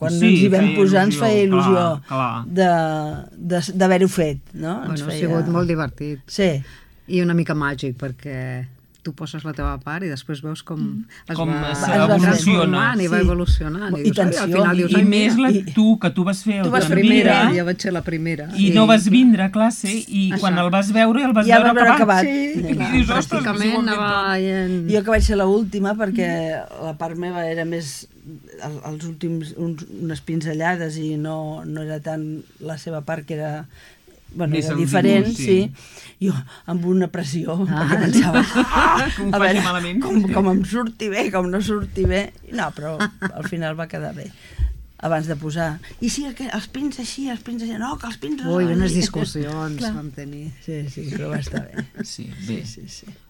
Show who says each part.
Speaker 1: quan ens hi vam posar ens feia il·lusió
Speaker 2: clar.
Speaker 1: d'haver-ho fet, no?
Speaker 3: Bueno, ha sigut molt divertit.
Speaker 1: Sí.
Speaker 3: I una mica màgic, perquè tu poses la teva part i després veus com
Speaker 2: evoluciona
Speaker 3: i va evolucionant.
Speaker 1: I tensió.
Speaker 2: I més que tu vas fer
Speaker 3: tu vas primera, jo vaig ser la primera.
Speaker 2: I no vas vindre a classe i quan el vas veure el vas veure acabat.
Speaker 3: Sí, pràcticament anava...
Speaker 1: Jo que vaig ser l'última perquè la part meva era més els últims unes pinzellades i no era tant la seva part que era... Bueno, era diferent, sí. Jo amb una pressió, perquè pensava, com em surti bé, com no surti bé. No, però al final va quedar bé. Abans de posar, i sí, els pins així, no, que els pins...
Speaker 3: Ui, unes discussions vam tenir.
Speaker 1: Sí, però va estar bé.
Speaker 2: Sí, bé.
Speaker 1: Sí.